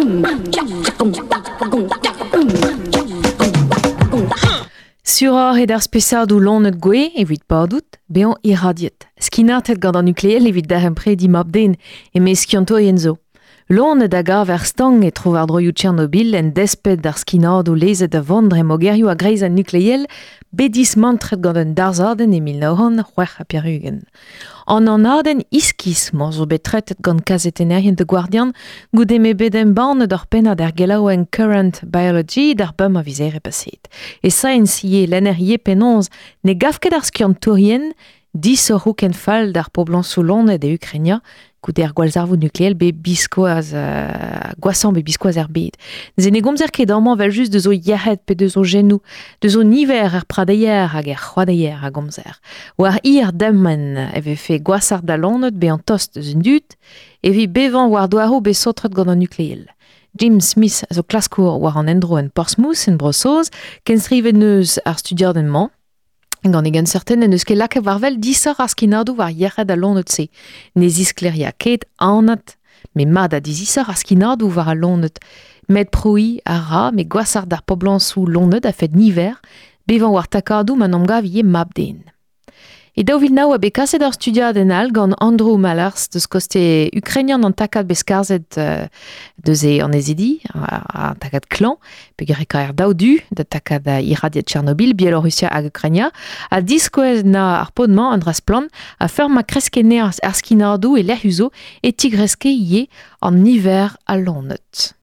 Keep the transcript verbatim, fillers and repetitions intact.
Sur ar et ar spesad ou lonet gwe, evit pardout, beon irradiet. Skinatet gant an nucléel evit der empre di mab den, e me skianto yenzo. Lonet da gar ver stang e trovar droioù Tchernobyl en despet d'ar skinad ou lezet da vondre mogerioù a greiz an nucléel, bedis mantret gant an darzaden e mil naohan c'hwech a perugen. An an aden iskis mor zo betretet gant kazet enerien de Guardian, goude me bedem banet ar penna der gelaou en Current Biology d'ar bum a vizere paset. E saenz ie l'enerie penonz ne gafket ar skiantourien, dis o rouken fall d'ar poblan sou lonet e Ukraina, goude ar gwalzarvou nucléel be biskoaz, uh, gwassan be biskoaz er bet. Ze ne gomzer ket amman vel just de zo yerret pe de zo genou, de zo niver er pradeier hag er c'hoadeier a gomzer. War ir demmen eve fe gwasart da lonet be an tost eus un dut, evi bevan war doaro be sotret gant an nucléel. Jim Smith zo klaskour war an endro en Portsmouth en Brossoz, ken strivet neus ar studiad en man, gant egen certain en eus ket lake warvel disar ar skinadou war yerret a lonet se. Ne ziskleria ket anat, me mad a dizisar ar skinadou war a lonet. Met proui a ra, me gwasart d'ar poblan sou lonet a fet niver, bevan war takadou man amgav ie mab den. E daou vilnaou a be kaset ar studiad en al gant Andrew Mallers deus koste Ukrainian an takad beskarzet uh, deus e an ezidi, an takad klan, pe gereka er daou du, da takad a irradiet Tchernobyl, Bielorussia hag Ukraina, a diskoez na ar podman an dras plan a fer ma kreskene ar skinadou e lerhuzo e tigreske ie an niver a lonet.